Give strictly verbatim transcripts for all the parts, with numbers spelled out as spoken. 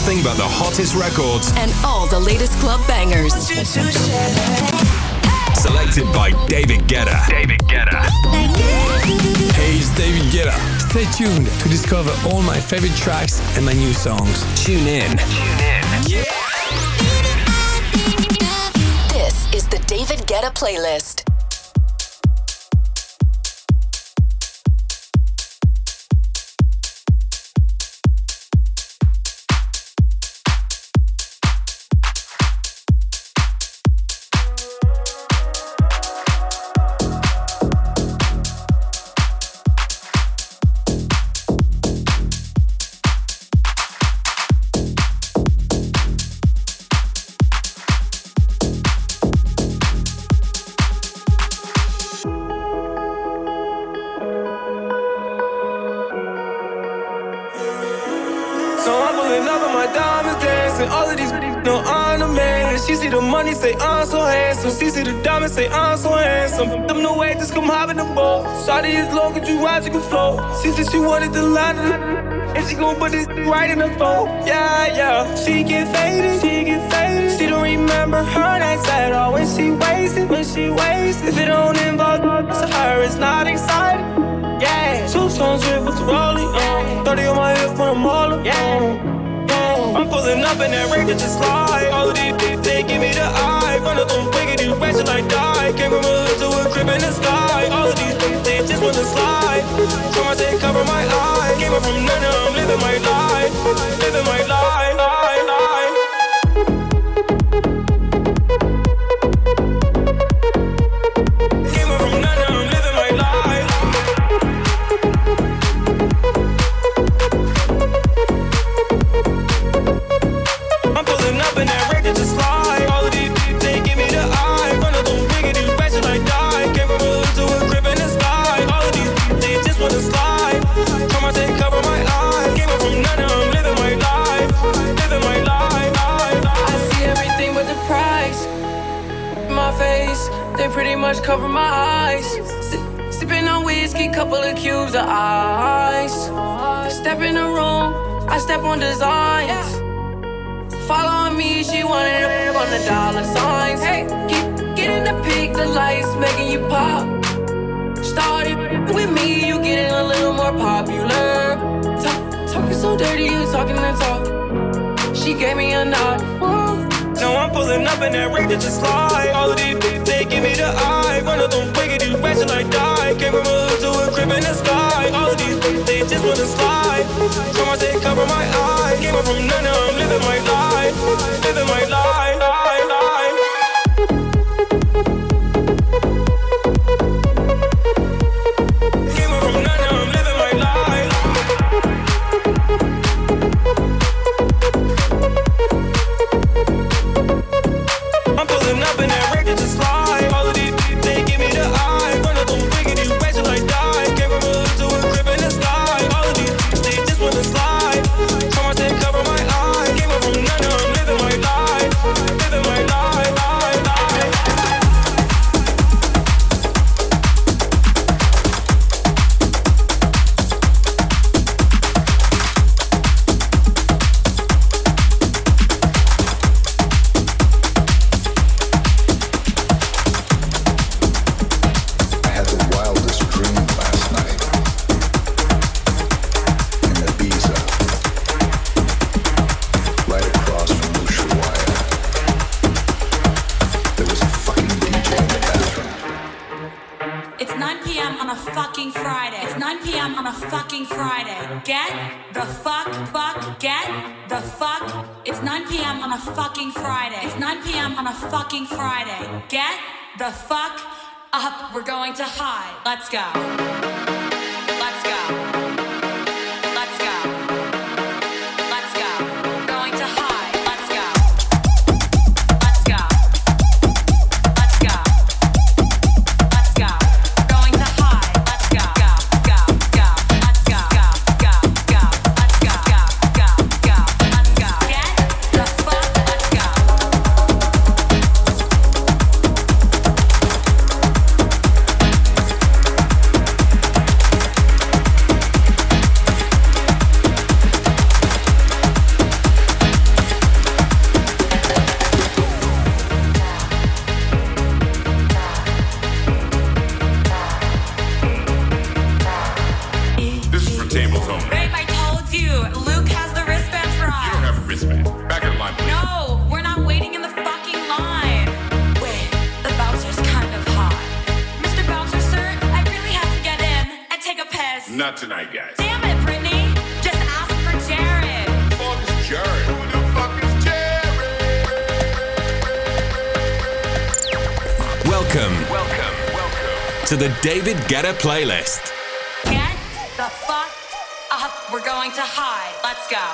nothing but the hottest records and all the latest club bangers. Selected by David Guetta. David Guetta. Hey, it's David Guetta. Stay tuned to discover all my favorite tracks and my new songs. Tune in. Tune in. Yeah. This is the David Guetta playlist. She see the money, say I'm so handsome. She see the diamonds, say I'm so handsome. Them no way, just come hop in the boat. Shawty as long as you ride, you can float. She said she wanted the line of the and she gon' put this right in the phone. Yeah, yeah. She get faded, she get faded. She don't remember her nights at all. When she wasted, when she wasted. If it don't involve to her, it's not exciting. Yeah. Two stones drip with the rolling. Uh. thirty on my hip when I'm all up. Yeah. I'm pulling up in that ring that just slide. All of these bitches, they give me the eye. Run up on wiggity, ratchet like die. Came from a hood to a crib in the sky. All of these bitches, they just wanna slide. Come on, say cover my eye. Came up from nothing, I'm living my life. Living my life, life, life. Came up from nothing, I'm living my life. Up in that record to slide. All of these bitches, they give me the eye. Run up on wiggity, ratchet like die. Came from a hood to a crib in the sky. All of these bitches, they just wanna slide. Come on, take cover my eye. Came up from nothing, I'm living my life. Living my life, life, life. I see everything but the price. My face, they pretty much cover my eyes. Sip, sipping on whiskey, couple of cubes of ice. Step in the room, I step on designs. Follow me, she wanted to on the dollar signs. Hey, get, get in the peak, the lights making you pop. Started with me, you getting a little more popular. Talk, talking so dirty, you talking that talk. She gave me a nod. Now I'm pulling up in that rig that just slide. All of these bitches, they give me the eye. Run up on wiggity, ratchet like die. Came from a hood to a crib in the sky. All of these bitches, they just wanna slide. Come on, say cover my eye. Came up from nothing, I'm living my life. Living my life, life, life. Came up from nothing, I'm living my life. I'm pulling up in that record to slide. All of these bitches, they give me the eye. Run up on wiggity, ratchet like die. Came from a hood to a crib in the sky. All of these bitches, they just wanna slide. Come on, say cover my eye. Came up from nothing, I'm living my life. Living my life, life, life. Get the fuck, fuck, get the fuck. It's nine p.m. on a fucking Friday. It's nine p.m. on a fucking Friday. Get the fuck up. We're going to high. Let's go. Let's go. Let's go. Let's go. Going to high. Let's go. Let's go. Let's go. Let's go. Going to high. Let's go. Go, go, go. Let's go. Go, go, go. Let's go. Go, go, go. Let's go. Get the fuck. Let's go. tonight, guys. Damn it, Brittany. Just ask for Jared. Who the fuck is Jared? Who the fuck is Jared? Welcome, welcome, welcome to the David Guetta playlist. Get the fuck up. We're going to hide. Let's go.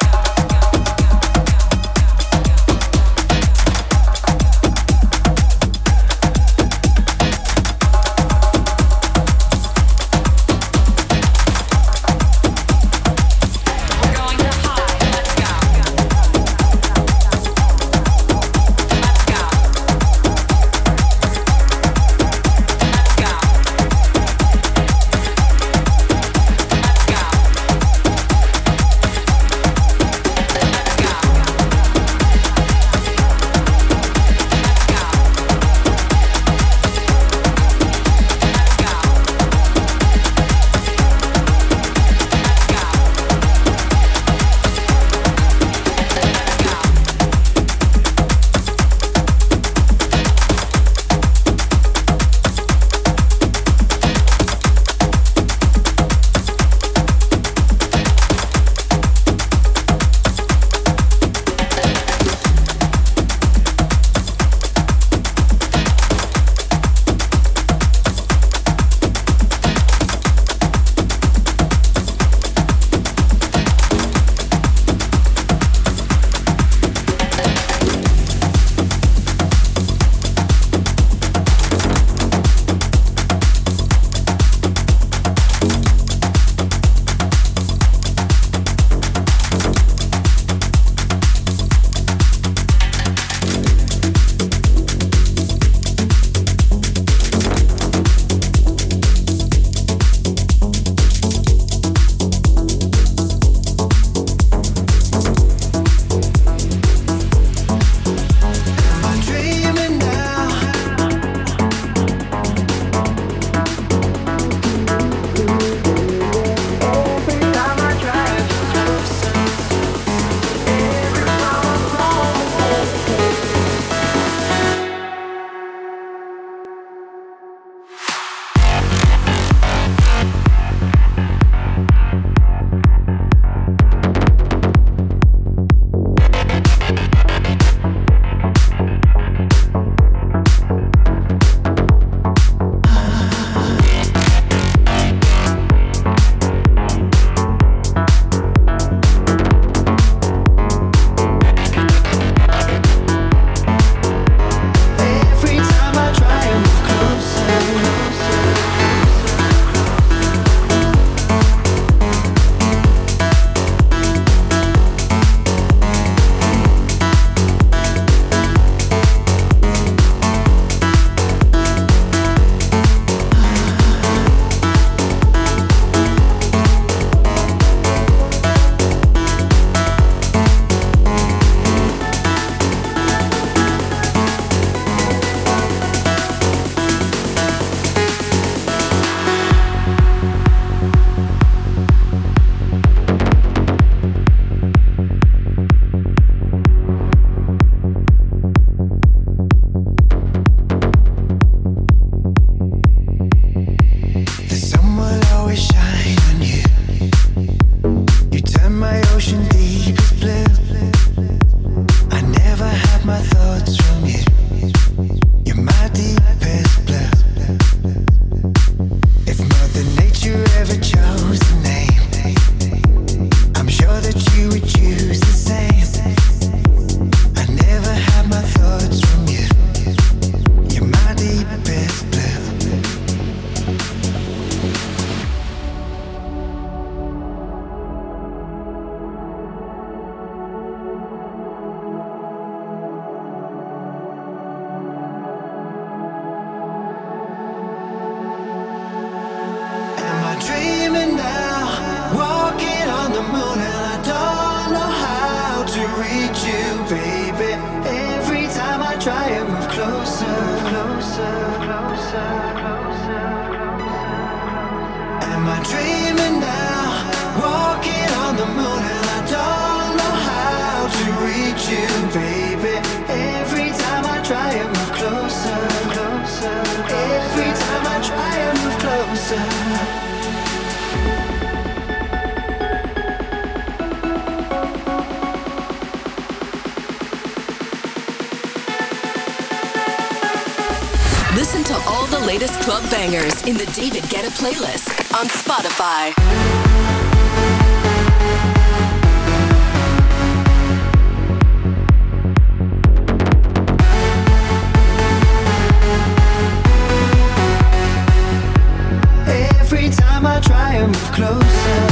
Every time I try and move closer, to all the latest club bangers in the David Guetta playlist on Spotify. Every time I try and move closer,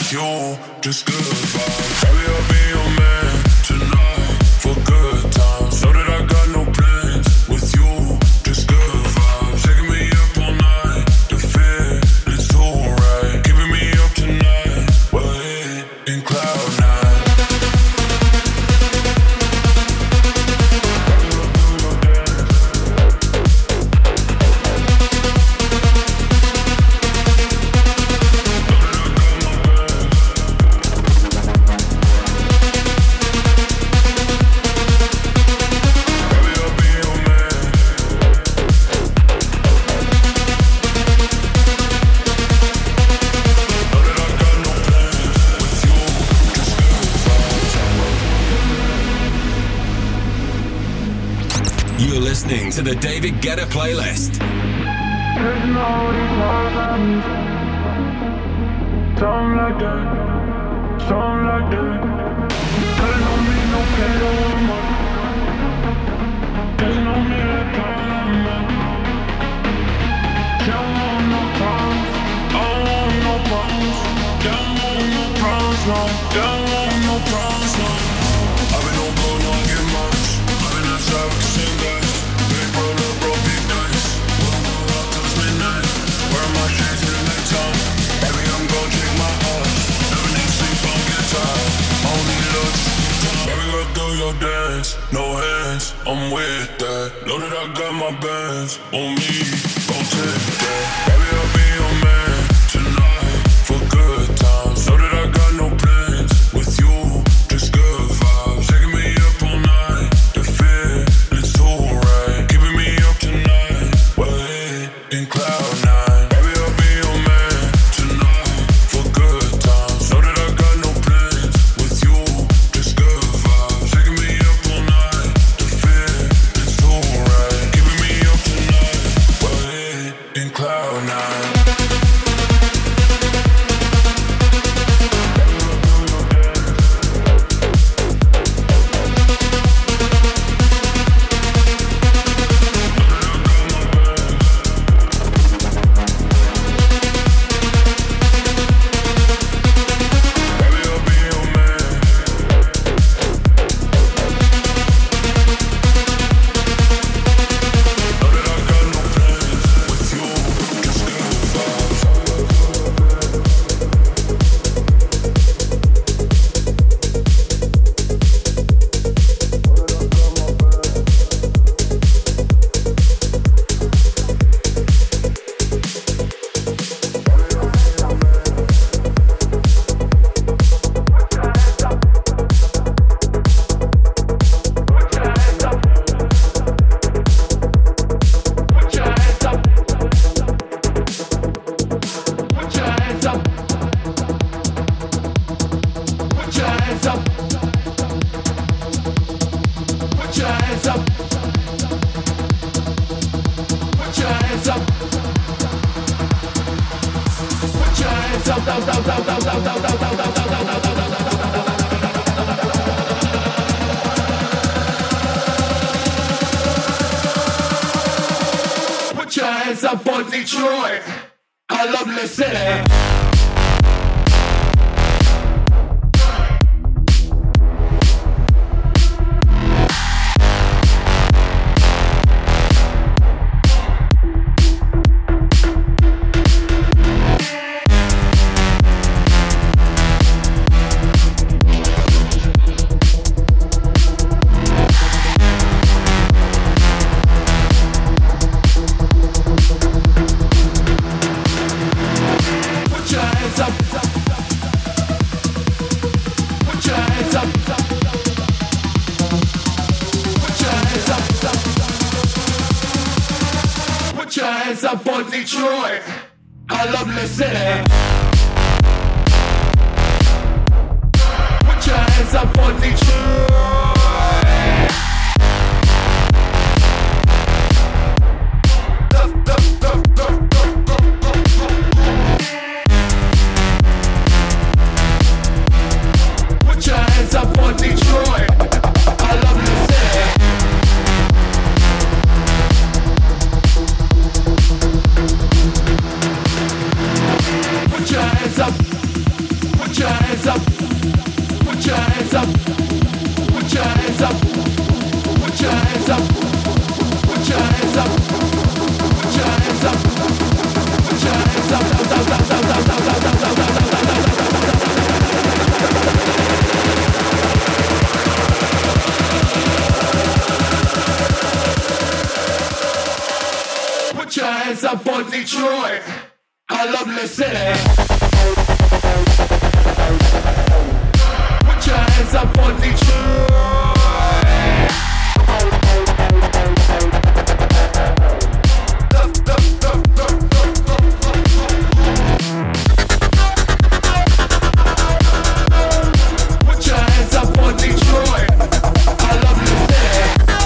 with you, just good vibes. Baby, I'll be your man tonight for good times. Know that I got no plans with you, just good vibes. Taking me up all night, the feeling's too right. Keeping me up tonight, we're hitting cloud nine. Listening to the David Guetta playlist. Something like that, something like that. Telling on me no drama. Telling on me no drama. Don't want no problems. Don't want no problems. Don't want no problems, no. Don't want no problems, no. I've been on go, no, I get much. I've been outside with the same guys. Big roll up, bro, big dice. Won't go out till it's midnight. Wearing my shades in the nighttime. Baby, I'm gon' drink my heart. Never need sleep, I'm get tired. I don't need looks. Baby, go do your dance. No hands, I'm with that. Know that I got my bands on me. Gon' take that. Baby, I'll be your man tonight for good times. Know that I got no plans with you, just good vibes. Taking me up all night, the feeling's too right. Keeping me up tonight, we're hitting cloud nine. Baby, I'll be your man tonight for good times. Know that I got no plans with you, just good vibes. Taking me up all night, the feeling's too right. Keeping me up tonight, we're hitting cloud nine. Put your hands up for Detroit. I love the city. Up for Detroit, I love the city. Put your hands up for Detroit. Put your hands up for Detroit. I love the city. Put your hands up. Put your I love the city. Put your hands up for Detroit. Put your hands up for Detroit. I love the city.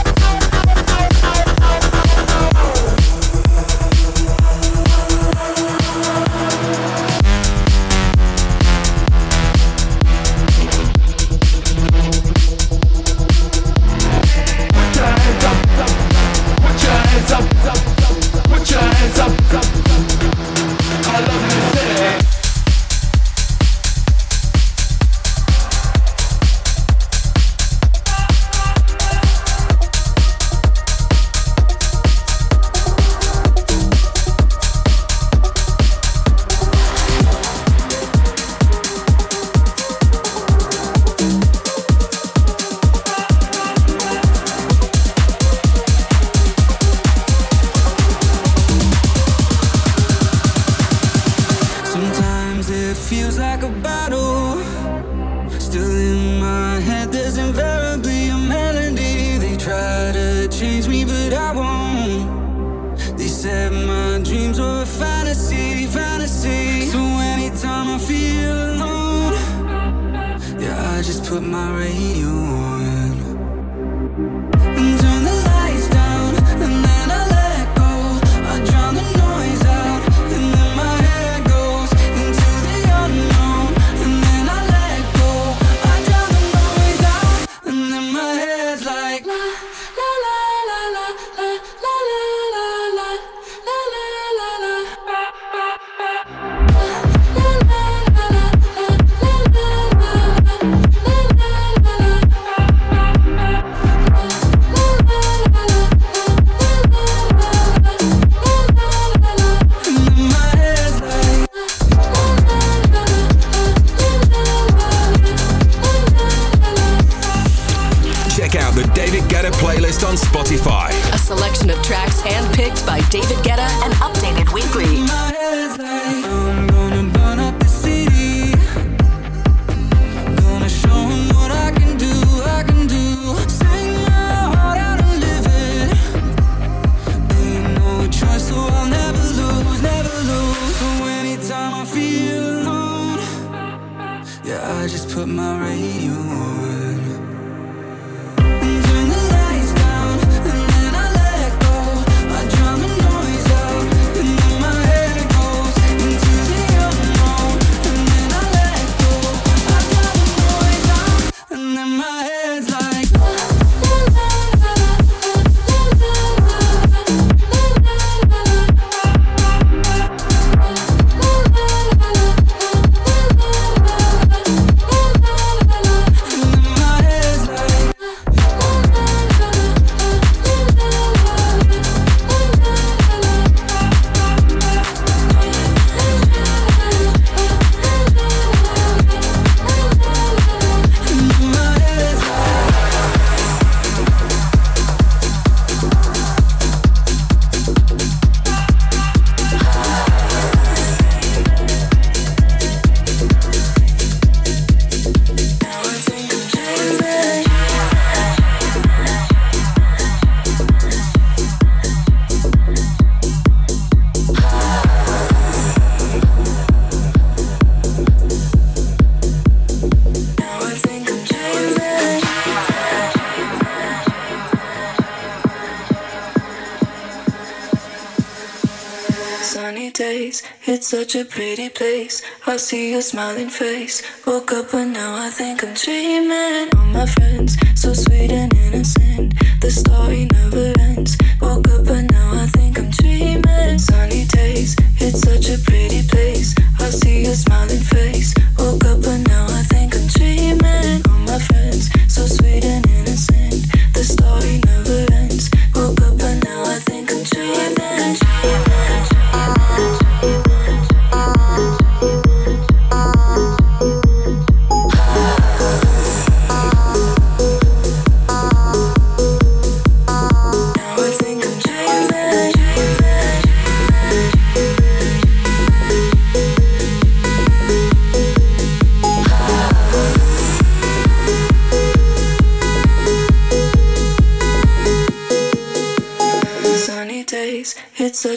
It's such a pretty place. I see your smiling face. Woke up but now I think I'm dreaming. All my friends, so sweet and innocent. The story never ends. Woke up but now I think I'm dreaming. Sunny days, it's such a pretty place. I see your smiling face. Woke up but now I think I'm dreaming. All my friends, so sweet and innocent. The story never ends. Woke up but now I think I'm dreaming.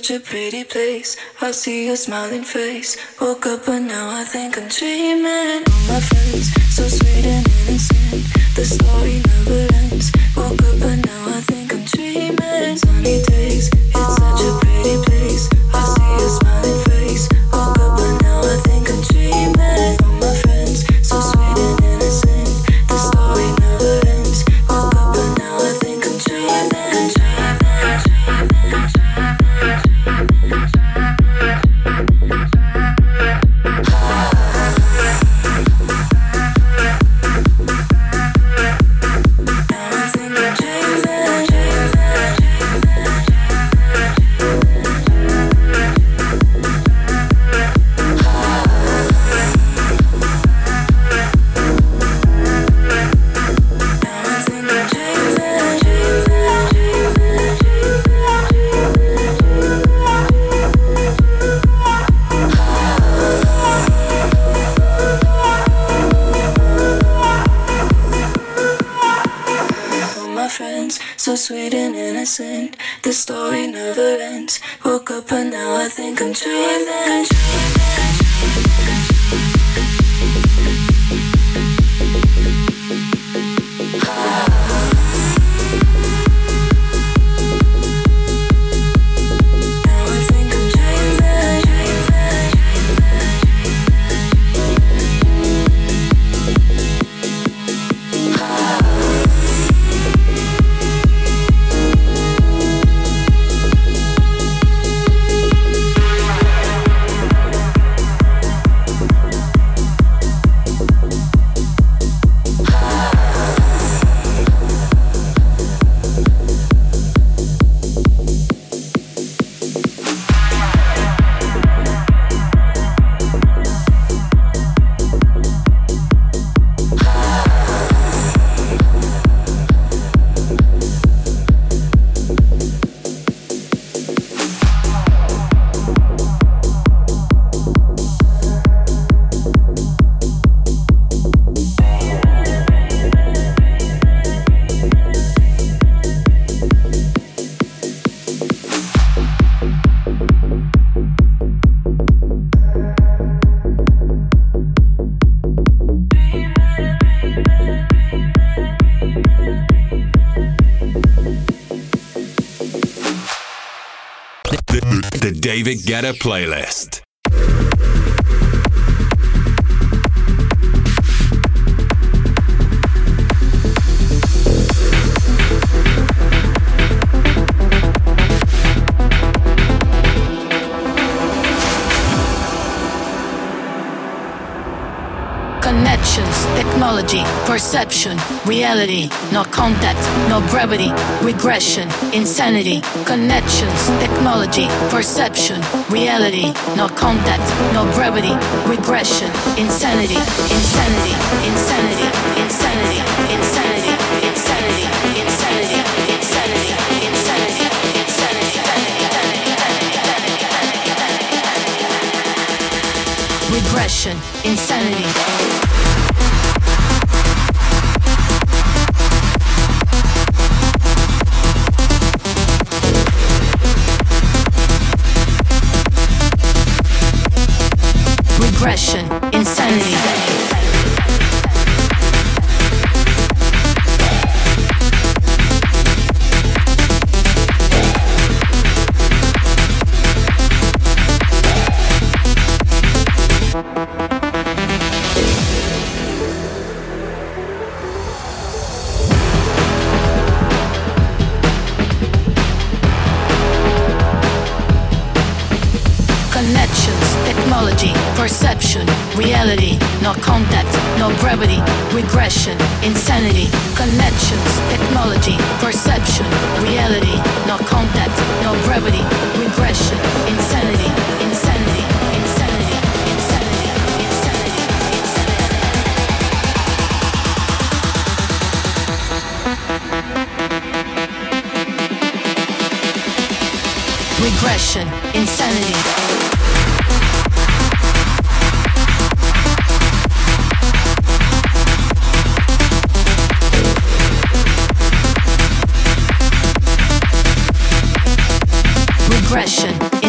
such a pretty place. I see your smiling face. Woke up but now I think I'm dreaming. All my friends, so sweet and innocent. The story never ends. Woke up but now I think I'm dreaming. Sunny days, it's such a pretty place. I see your smiling face. Woke up but now I think I'm dreaming. All my friends, so sweet and innocent. The story never ends. Woke up but now I think I'm dreaming. So sweet and innocent, the story never ends. Woke up and now I think I'm dreaming. The David Guetta Playlist. Connections, technology, perception, reality, no contact, no gravity, regression, insanity. Connections, technology, perception, reality, no contact, no gravity, regression, insanity, insanity, insanity, insanity, insanity, insanity, insanity, insanity, insanity, insanity, regression, insanity. Regression, insanity. Perception, reality, no contact, no gravity, regression, insanity. Connections, technology, perception, reality, no contact, no gravity, regression, insanity, insanity, insanity, insanity, insanity, insanity. Regression, insanity. Regression,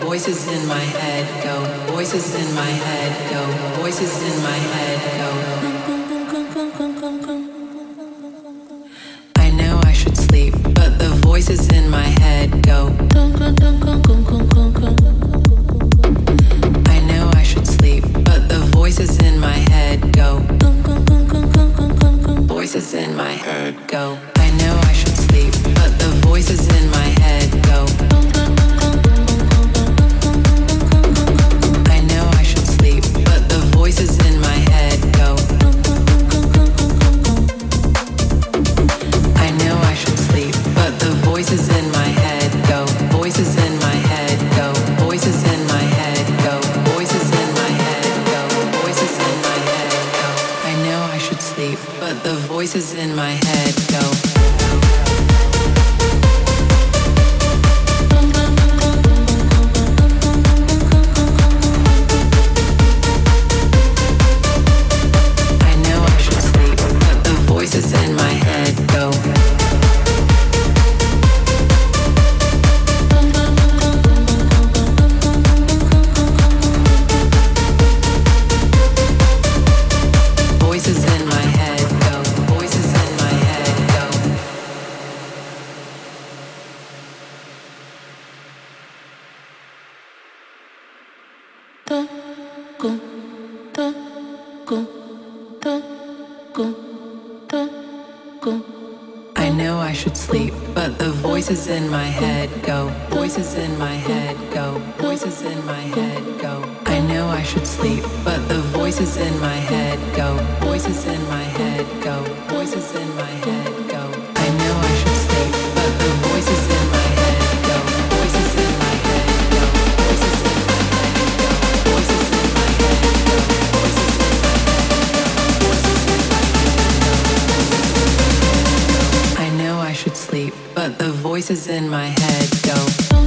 voices in my head go, voices in my head go, voices in my head go. I know I should sleep, but the voices in my head go. I know I should sleep, but the voices in my head go. Voices in my head go. I know I should sleep, but the voices in my head go. I know I should sleep, but the voices in my head go. I know I should sleep, but the voices in my head go. Voices in my head go. Voices in my head go. Voices in my head go. Voices in my head go. I know I should sleep, but the voices in my head go. Voices in my head go. Voices in my head go. Voices in my head go. Da go da go da go. I know I should sleep, but the voices in my head go. Voices in my head go. Voices in my head go. I know I should sleep, but the voices in my head go. Voices in my head go. Voices in my head go. I know I should sleep, but the voices in my head go. Voices in my head go. Voices in my head go. Voices in my head go. Voices in my I know I should sleep, but the voices in my head go.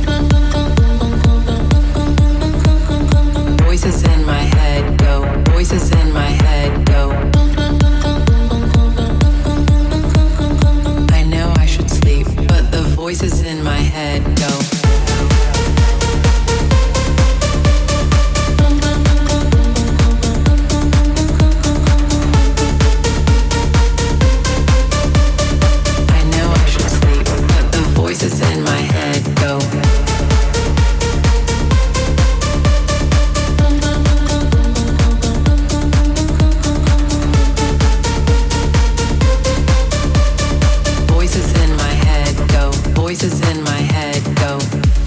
Voices in my head go. Voices in my head go. I know I should sleep, but the voices in my head go. Voices in my head go. Voices in my head go. Voices in my head go.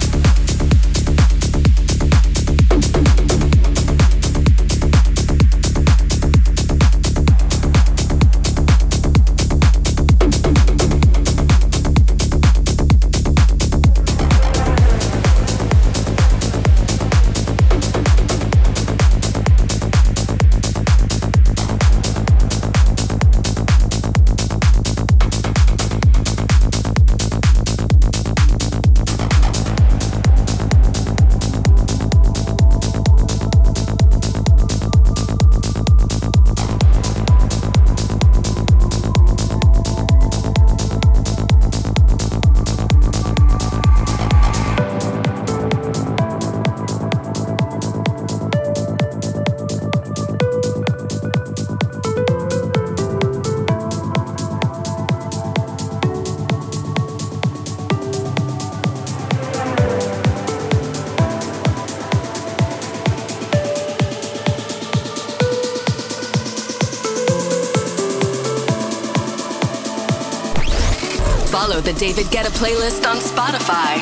Follow the David Guetta playlist on Spotify.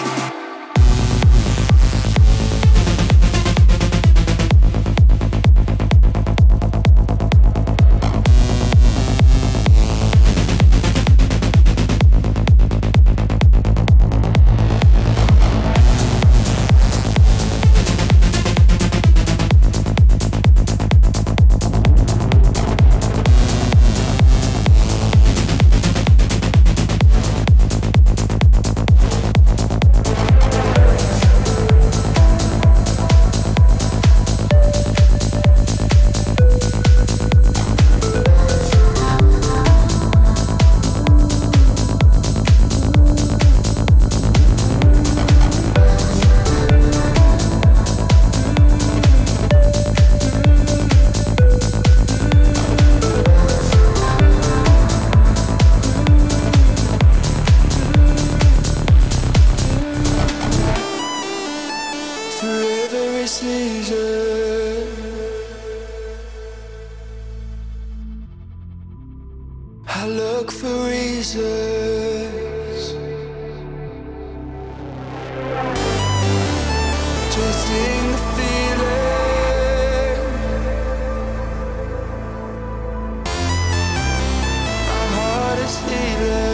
every season. I look for reasons twisting the feeling. My heart is healing.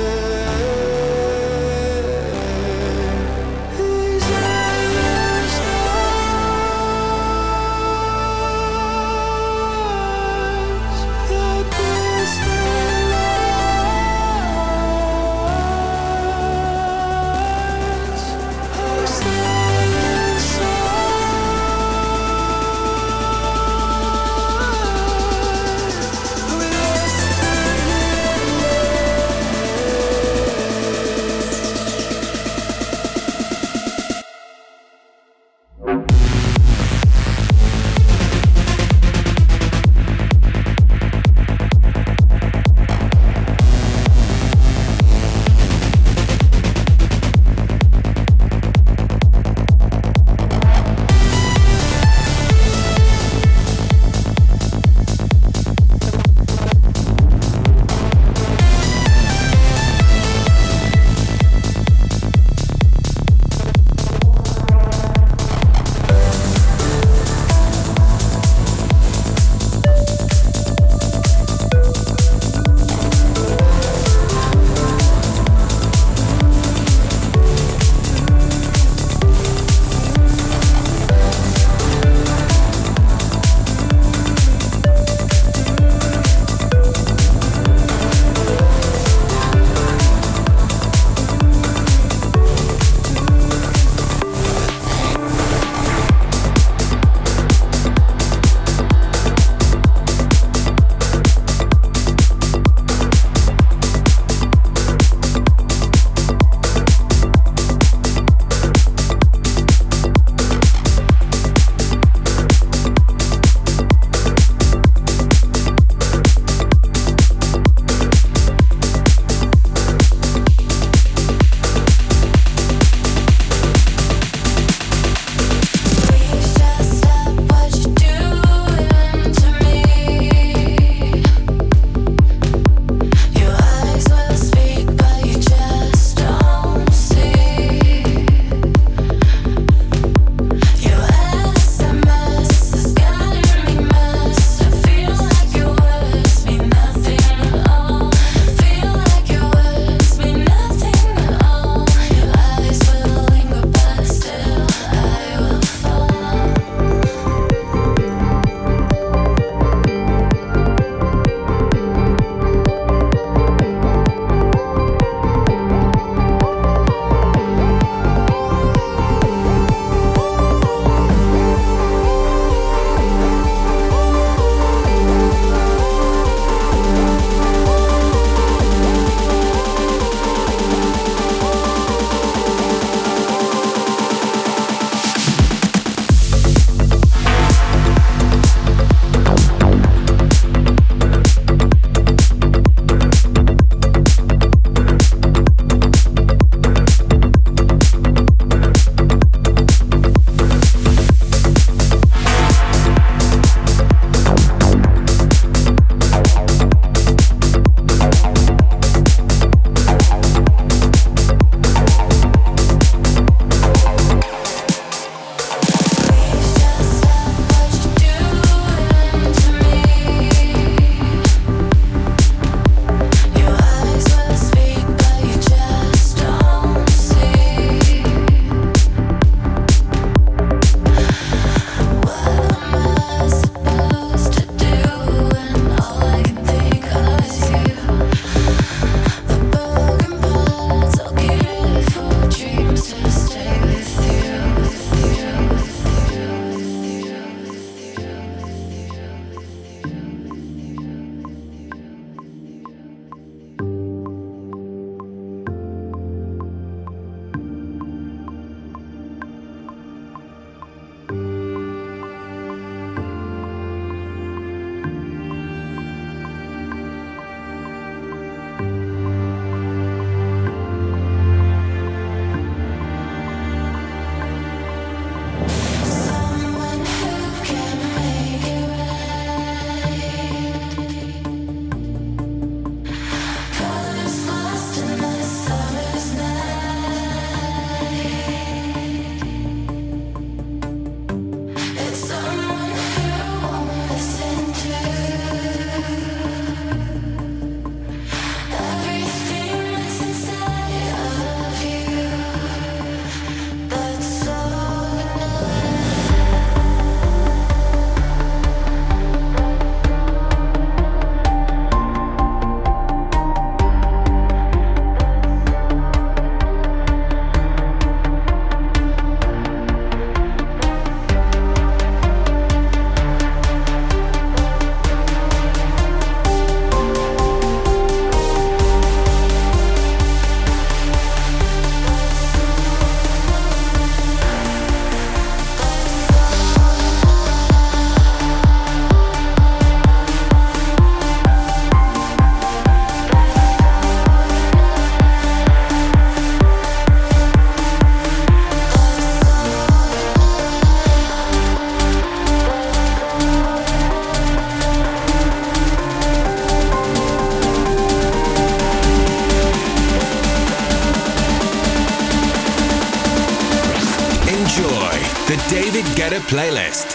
Guetta playlist.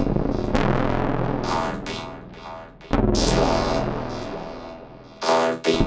Heartbeat.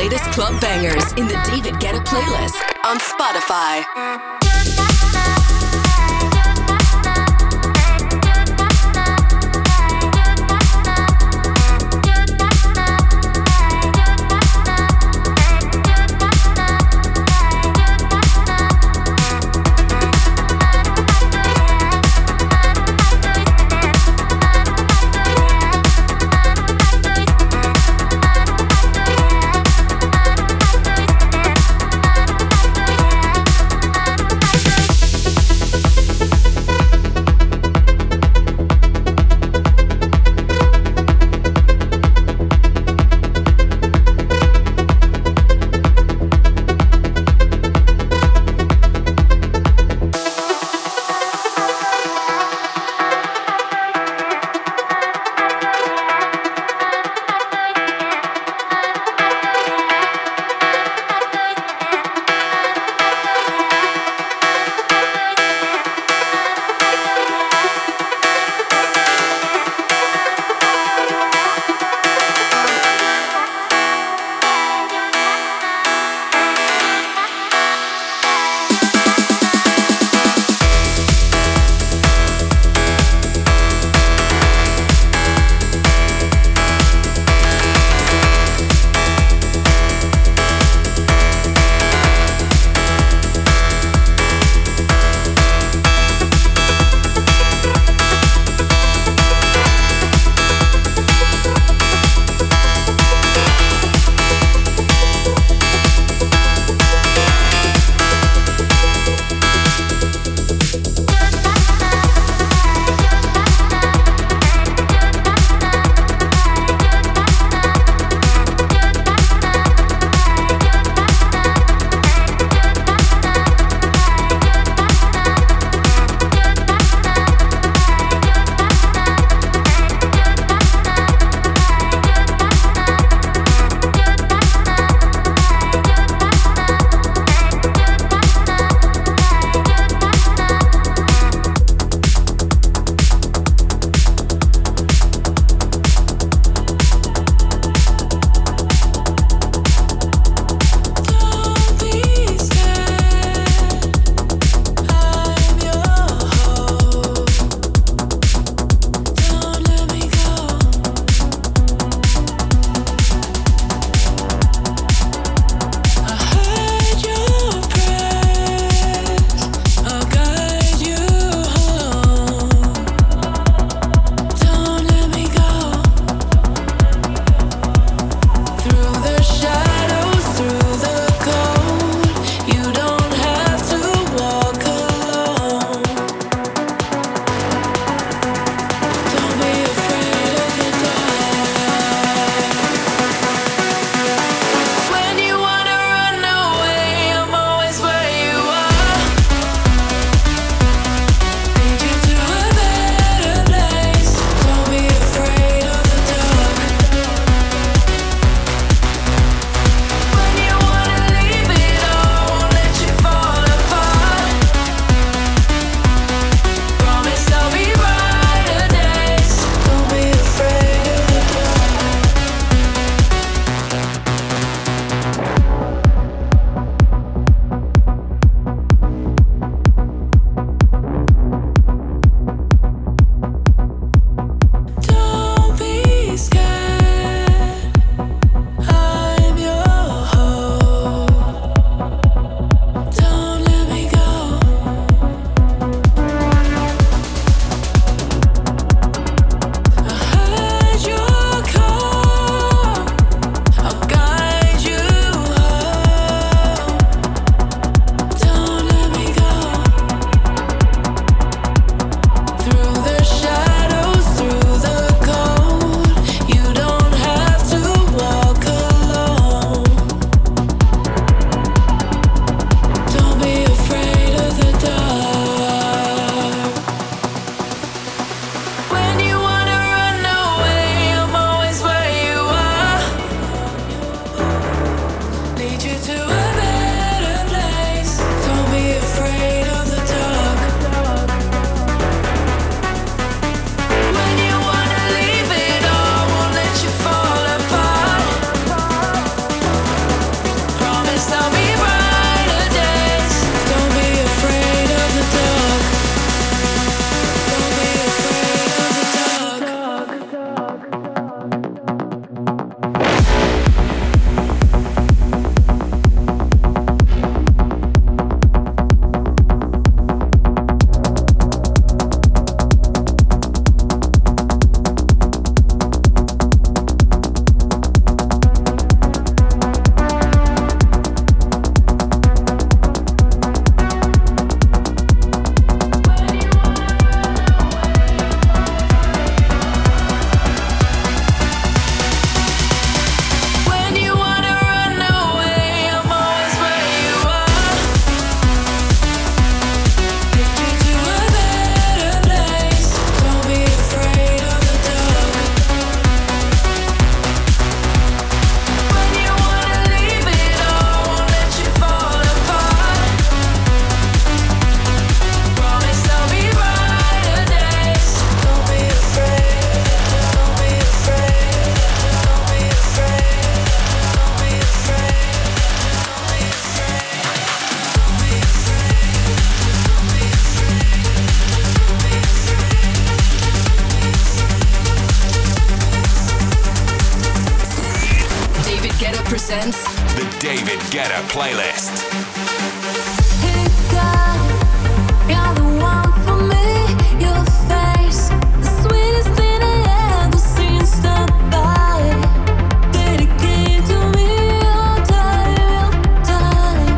latest club bangers in the David Guetta playlist on Spotify. We'll be right back. presents the David Guetta Playlist. Hey God, you're the one for me. Your face, the sweetest thing I ever seen. Stop by, dedicate to me all time, all time.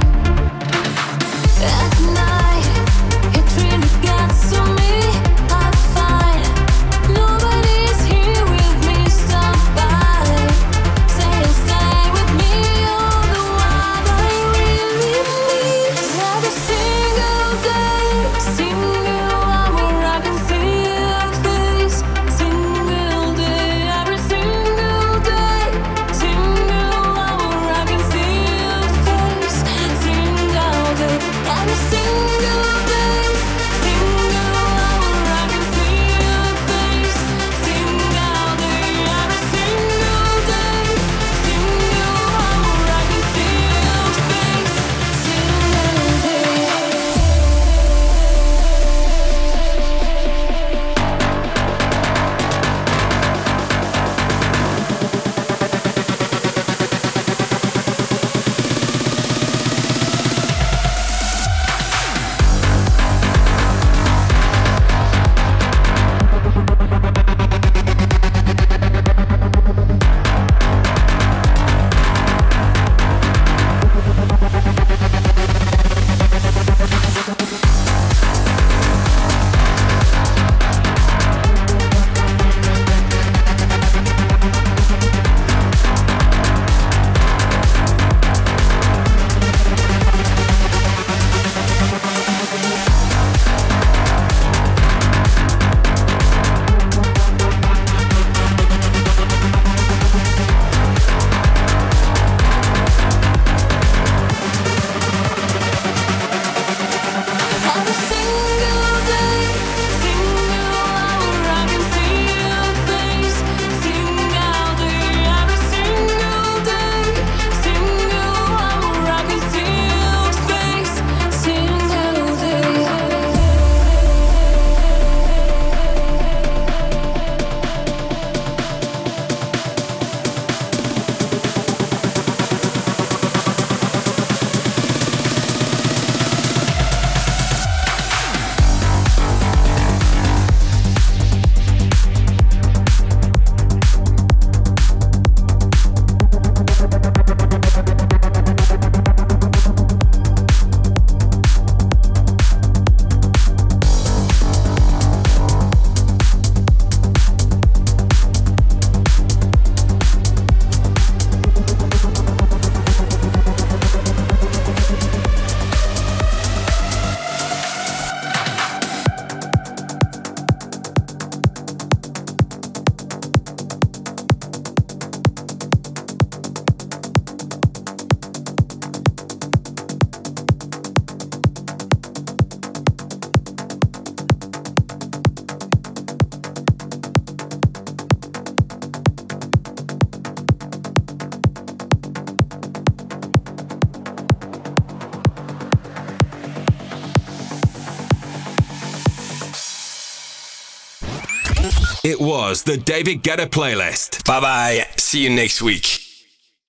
At night, your dream gets to me. I'm fine, nobody's here with me. Stop by, say you'll stay with me all the while I really need. Every single day, single hour, I can see your face. Single day, every single day, single hour, I can see your face. Single day, every single day, single hour, I can see your face. Single day, every single day, single hour, I can see your face. Single day. Every single day, single hour, I can see your face. Single day, every single day, single hour, I can see your face. Single day. It was the David Guetta Playlist. Bye bye. See you next week.